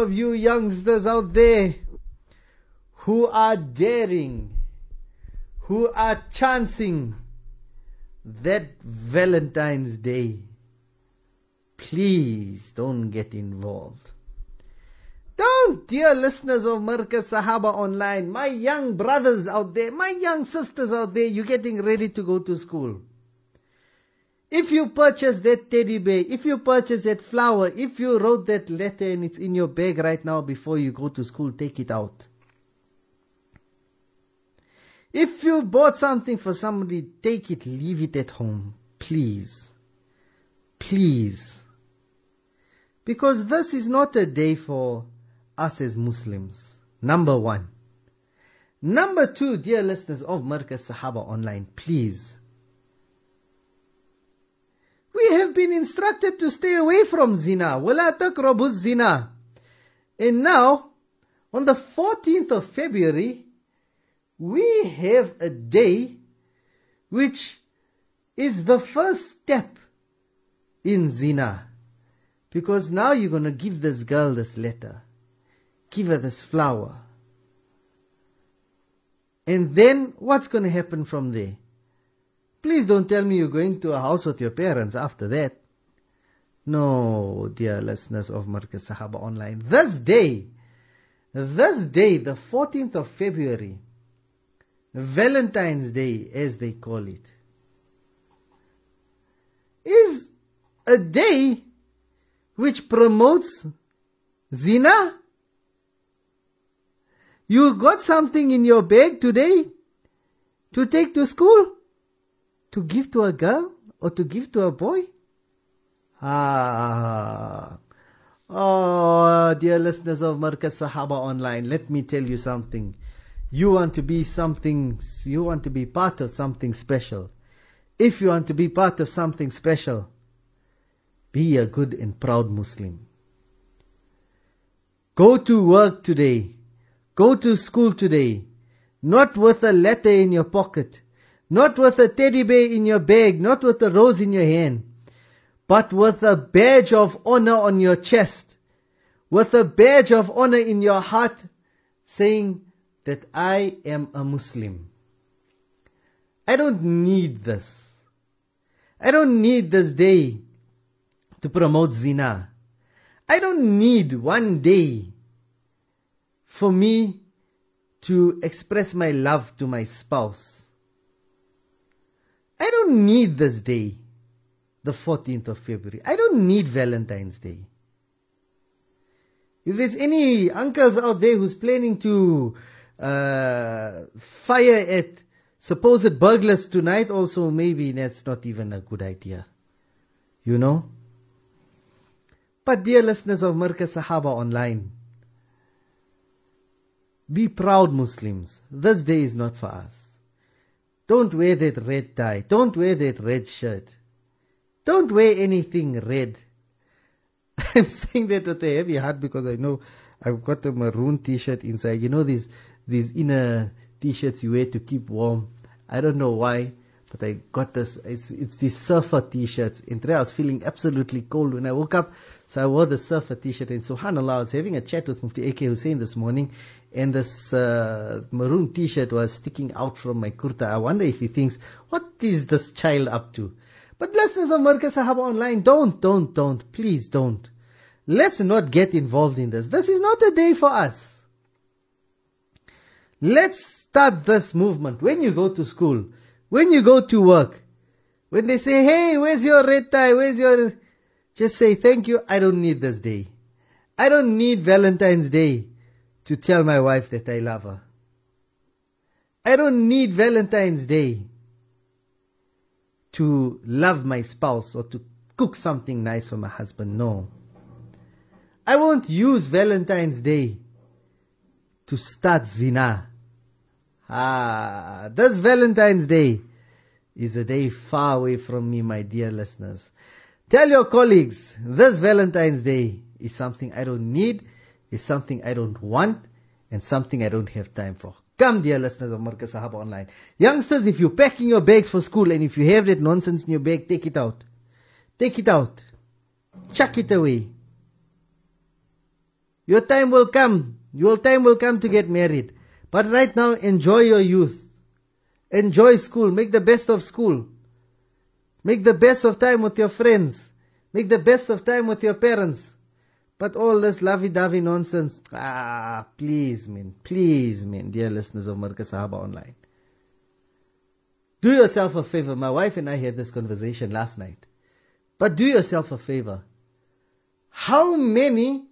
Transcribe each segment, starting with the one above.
of you youngsters out there who are daring, who are chancing that Valentine's Day, please don't get involved. Don't, dear listeners of Markaz Sahaba Online, my young brothers out there, my young sisters out there, you're getting ready to go to school. If you purchase that teddy bear, if you purchase that flower, if you wrote that letter and it's in your bag right now before you go to school, take it out. If you bought something for somebody, take it, leave it at home. Please. Please. Because this is not a day for us as Muslims. Number one. Number two, dear listeners of Markaz Sahaba Online, please. We have been instructed to stay away from zina. وَلَا تَقْرَبُوا الزِّنَا. And now, on the 14th of February, we have a day which is the first step in zina. Because now you're going to give this girl this letter. Give her this flower. And then what's going to happen from there? Please don't tell me you're going to a house with your parents after that. No, dear listeners of Markaz Sahaba Online. This day, the 14th of February, Valentine's Day as they call it, is a day which promotes zina. You got something in your bag today to take to school? To give to a girl or to give to a boy? Oh, dear listeners of Markaz Sahaba Online, let me tell you something. You want to be part of something special. If you want to be part of something special, be a good and proud Muslim. Go to work today. Go to school today. Not with a letter in your pocket. Not with a teddy bear in your bag, not with a rose in your hand, but with a badge of honor on your chest, with a badge of honor in your heart, saying that I am a Muslim. I don't need this. I don't need this day to promote zina. I don't need one day for me to express my love to my spouse. I don't need this day, the 14th of February. I don't need Valentine's Day. If there's any uncles out there who's planning to fire at supposed burglars tonight, also maybe that's not even a good idea. You know? But dear listeners of Markaz Sahaba Online, be proud Muslims. This day is not for us. Don't wear that red tie. Don't wear that red shirt. Don't wear anything red. I'm saying that with a heavy heart because I know I've got a maroon t-shirt inside. You know these inner t-shirts you wear to keep warm. I don't know why, but I got this. It's these surfer t-shirts. And today I was feeling absolutely cold when I woke up. So I wore the surfer t-shirt. And subhanAllah, I was having a chat with Mufti A.K. Hussain this morning. And this maroon t-shirt was sticking out from my kurta. I wonder if he thinks, what is this child up to? But listeners of Markaz Sahaba Online, don't, please don't. Let's not get involved in this. This is not a day for us. Let's start this movement. When you go to school, when you go to work, when they say, hey, where's your red tie? Just say, thank you, I don't need this day. I don't need Valentine's Day to tell my wife that I love her. I don't need Valentine's Day to love my spouse or to cook something nice for my husband. No. I won't use Valentine's Day to start zina. This Valentine's Day is a day far away from me, my dear listeners. Tell your colleagues, this Valentine's Day is something I don't need, is something I don't want, and something I don't have time for. Come, dear listeners of Markaz Sahaba Online. Youngsters, if you're packing your bags for school and if you have that nonsense in your bag, take it out. Take it out. Chuck it away. Your time will come. Your time will come to get married. But right now, enjoy your youth. Enjoy school. Make the best of school. Make the best of time with your friends. Make the best of time with your parents. But all this lovey-dovey nonsense, please man, dear listeners of Markaz Sahaba Online. Do yourself a favor. My wife and I had this conversation last night. But do yourself a favor. How many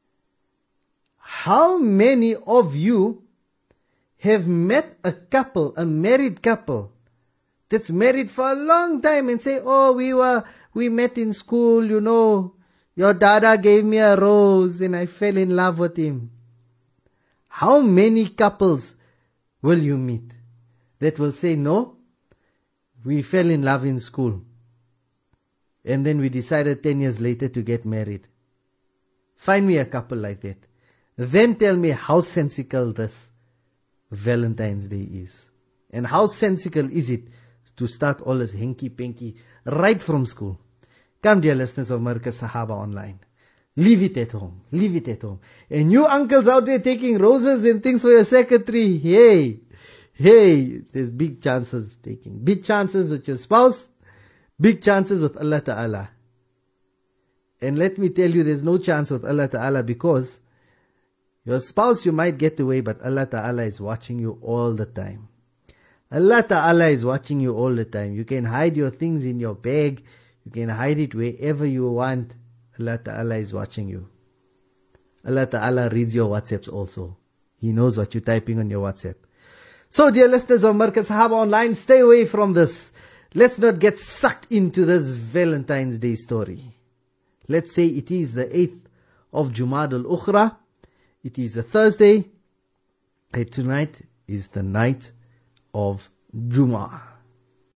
of you have met a couple, a married couple, that's married for a long time and say, oh, we met in school, you know, your dada gave me a rose and I fell in love with him. How many couples will you meet that will say, no, we fell in love in school and then we decided 10 years later to get married? Find me a couple like that. Then tell me how sensical this Valentine's Day is. And how sensical is it to start all this hanky-panky right from school? Come, dear listeners of Markaz Sahaba Online. Leave it at home. Leave it at home. And you uncles out there taking roses and things for your secretary, hey, there's big chances taking. Big chances with your spouse. Big chances with Allah Ta'ala. And let me tell you, there's no chance with Allah Ta'ala because your spouse you might get away, but Allah Ta'ala is watching you all the time. Allah Ta'ala is watching you all the time. You can hide your things in your bag. You can hide it wherever you want. Allah Ta'ala is watching you. Allah Ta'ala reads your WhatsApps also. He knows what you're typing on your WhatsApp. So dear listeners of Markaz Sahaba Online, stay away from this. Let's not get sucked into this Valentine's Day story. Let's say it is the 8th of Jumad al-Ukhra. It is a Thursday. And tonight is the night of Jum'ah.